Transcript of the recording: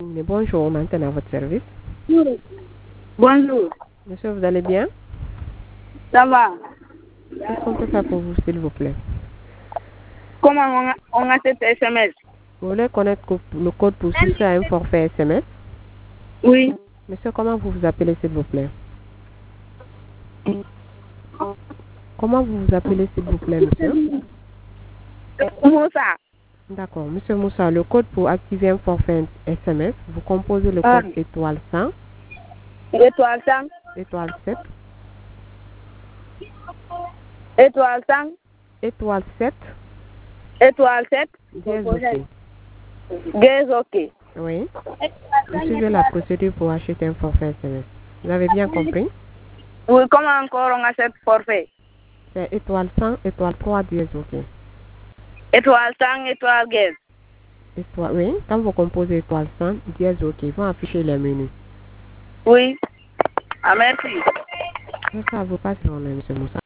Mais bonjour, maintenant à votre service. Bonjour. Monsieur, vous allez bien? Ça va? Qu'est-ce qu'on peut faire pour vous, s'il vous plaît? Comment on a cet SMS? Vous voulez connaître le code pour souscrire à un forfait SMS? Oui. Monsieur, comment vous vous appelez, s'il vous plaît? Comment vous vous appelez, s'il vous plaît, monsieur? Moussa. D'accord. Monsieur Moussa, le code pour activer un forfait SMS, vous composez le code étoile 100, Étoile 100. étoile 7, Étoile 100. étoile 7, Étoile 7. dièse OK. Dièse OK. Oui. Vous suivez la procédure pour acheter un forfait SMS. Vous avez bien compris? Oui, comment encore on a cet forfait? C'est étoile 100, étoile 3, dièse OK. Étoile 100, étoile dièse. Étoile, oui. Quand vous composez étoile 100, dièse OK, ils vont afficher les menus. Oui. Ah, merci. Ça vous passe, M. Moussa.